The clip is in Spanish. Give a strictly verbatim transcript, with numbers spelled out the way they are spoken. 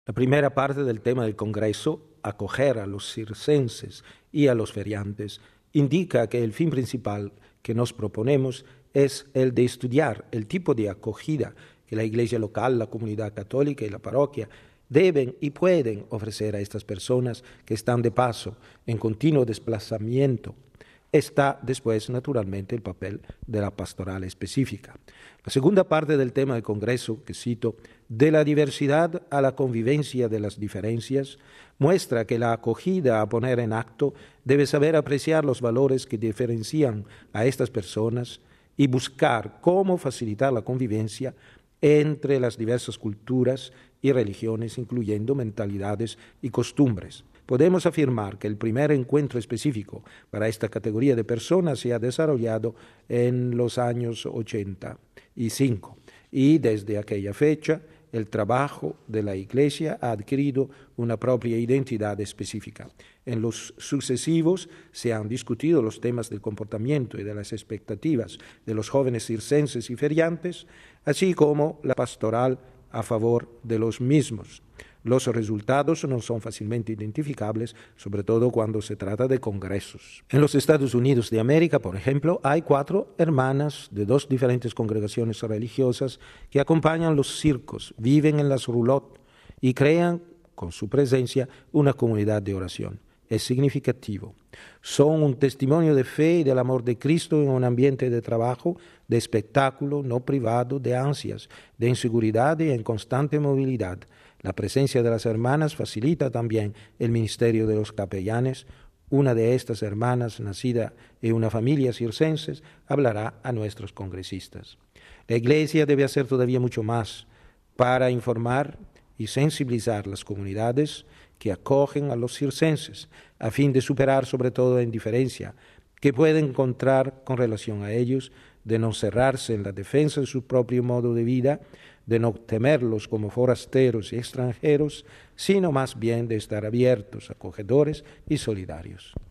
La primera parte del tema del Congreso, acoger a los circenses y a los feriantes, indica que el fin principal que nos proponemos es el de estudiar el tipo de acogida que la Iglesia local, la comunidad católica y la parroquia deben y pueden ofrecer a estas personas que están de paso en continuo desplazamiento. Está después, naturalmente, el papel de la pastoral específica. La segunda parte del tema del Congreso, que cito, de la diversidad a la convivencia de las diferencias, muestra que la acogida a poner en acto debe saber apreciar los valores que diferencian a estas personas y buscar cómo facilitar la convivencia entre las diversas culturas y religiones, incluyendo mentalidades y costumbres. Podemos afirmar que el primer encuentro específico para esta categoría de personas se ha desarrollado en los años ochenta y cinco y desde aquella fecha el trabajo de la Iglesia ha adquirido una propia identidad específica. En los sucesivos se han discutido los temas del comportamiento y de las expectativas de los jóvenes circenses y feriantes, así como la pastoral a favor de los mismos. Los resultados no son fácilmente identificables, sobre todo cuando se trata de congresos. En los Estados Unidos de América, por ejemplo, hay cuatro hermanas de dos diferentes congregaciones religiosas que acompañan los circos, viven en las roulottes y crean, con su presencia, una comunidad de oración. Es significativo. Son un testimonio de fe y del amor de Cristo en un ambiente de trabajo, de espectáculo no privado de ansias, de inseguridad y en constante movilidad. La presencia de las hermanas facilita también el ministerio de los capellanes. Una de estas hermanas, nacida en una familia circense, hablará a nuestros congresistas. La Iglesia debe hacer todavía mucho más para informar y sensibilizar las comunidades que acogen a los circenses, a fin de superar sobre todo la indiferencia que pueden encontrar con relación a ellos, de no cerrarse en la defensa de su propio modo de vida, de no temerlos como forasteros y extranjeros, sino más bien de estar abiertos, acogedores y solidarios.